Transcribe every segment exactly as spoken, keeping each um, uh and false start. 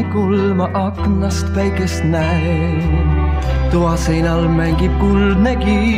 hommikul ma aknast päikest näen, toa seinal mängib kuldne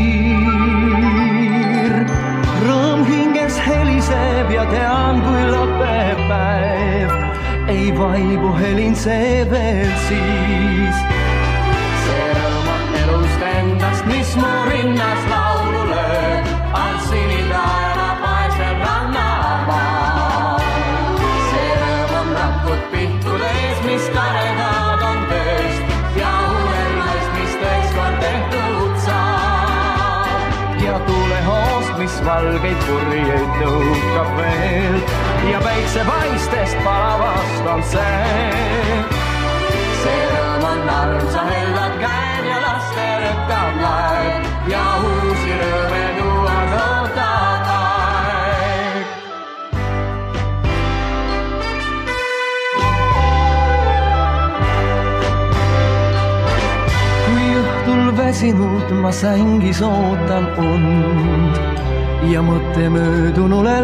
kiir. Rõõm hinges heliseb ja tean, kui lõpeb päev, ei vaibu helin see veel siis. See rõõm on elust endast, mis mu rinnas laulu lööb, all sinitaeva paisel rannamaa. See rõõm on rakud pihtudes, mis karedad on tööst ja unelmast, mis tõekskord tehtud saab. Ja tuulehoost, mis valgeid purjeid tõukab veel ja päiksepaistest palavast on see. See rõõm on armsa hellad käed ja laste rõkkab laed ja uusi rõõme tuua nõutab aeg. Kui õhtul väsinud ma sängis ootan und ja mõtte möödunule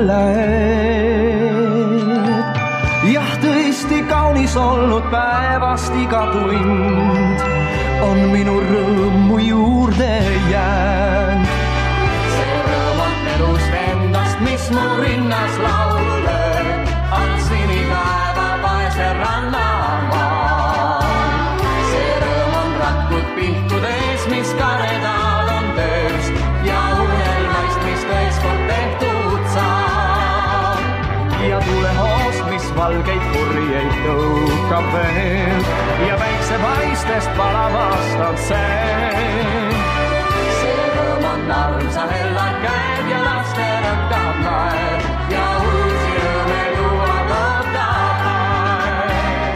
läheb. Jah, tõesti kaunis olnud päevast iga tund on minu rõõm mu juurde jäänud. See rõõm on elust endast, mis mu rinnas laulu lööb, all sinitaeva paisel rannamaa. See rõõm on rakud pihtudes, mis karedad on tööst ja unelmast, mis tõekskord tehtud saab. Ja tulehoost, mis valgeid purjeid tõukab veel ja päiksepaistest palavast on see. See rõõm on armsa hellad käed ja laste rõkkab laed ja uusi rõõme tuua nõutab aeg.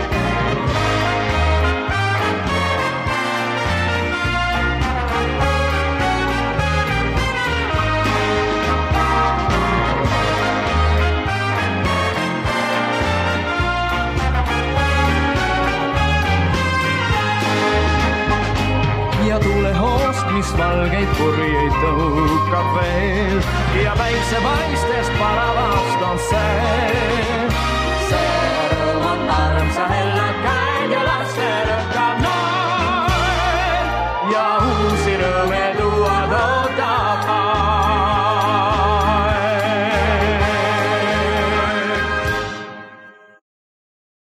Ja tulehoost, mis valgeid purjeid tõukab veel ja päiksepaistest palavast on see. See rõõm on armsa hellad käed